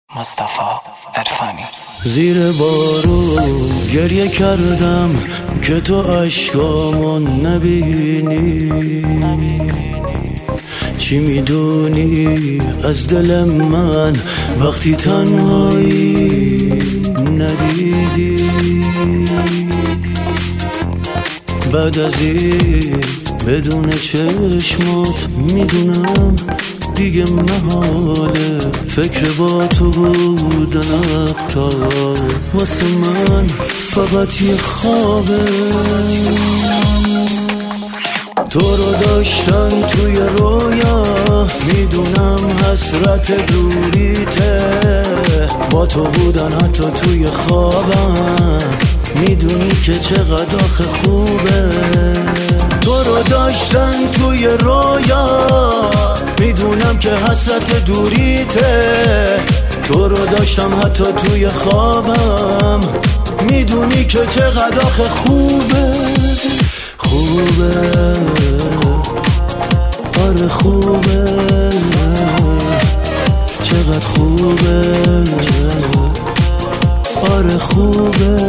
مصطفی عرفانی. زیر بارون گریه کردم که تو اشکامو نبینی. چی میدونی از دل من وقتی تنهایی ندیدی؟ بعد از این بدون چشمات میدونم دیگه محاله فکر با تو بودن تا واسه من فقط یه خوابه. تو رو داشتن توی رویا میدونم حسرت دوریته، با تو بودن حتی توی خوابم میدونی که چقدر آخه خوبه. تو رو داشتن توی رویا میدونم که حسرت دوریته، تو رو داشتم حتی توی خوابم میدونی که چقدر آخه خوبه. خوبه آره خوبه، چقدر خوبه آره خوبه.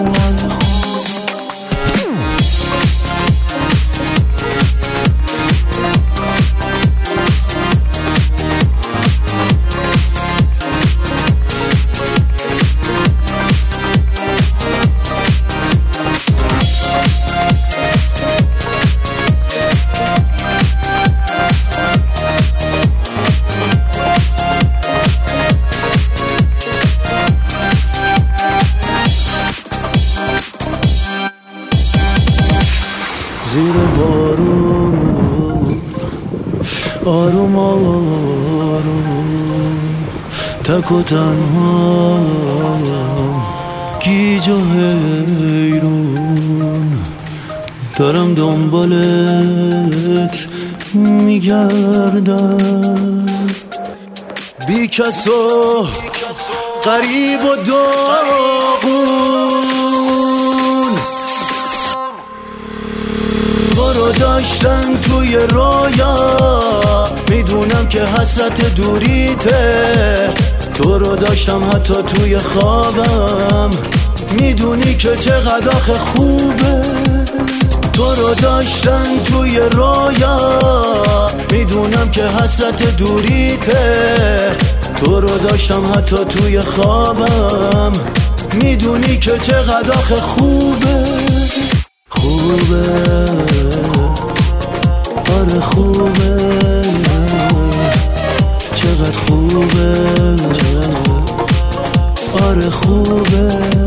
زیر بارون آروم آروم تک و تنها گیج و حیرون دارم دنبالت میگردم، بی کس و غریب و داغون. تو رو داشتن توی رویا میدونم که حسرت دوریته، تو رو داشتم حتی توی خوابم میدونی که چقدر آخه خوبه. تو رو داشتن توی رویا میدونم که حسرت دوریته، تو رو داشتم حتی توی خوابم میدونی که چقدر آخه خوبه. خوبه آره خوبه، چقدر خوبه آره خوبه.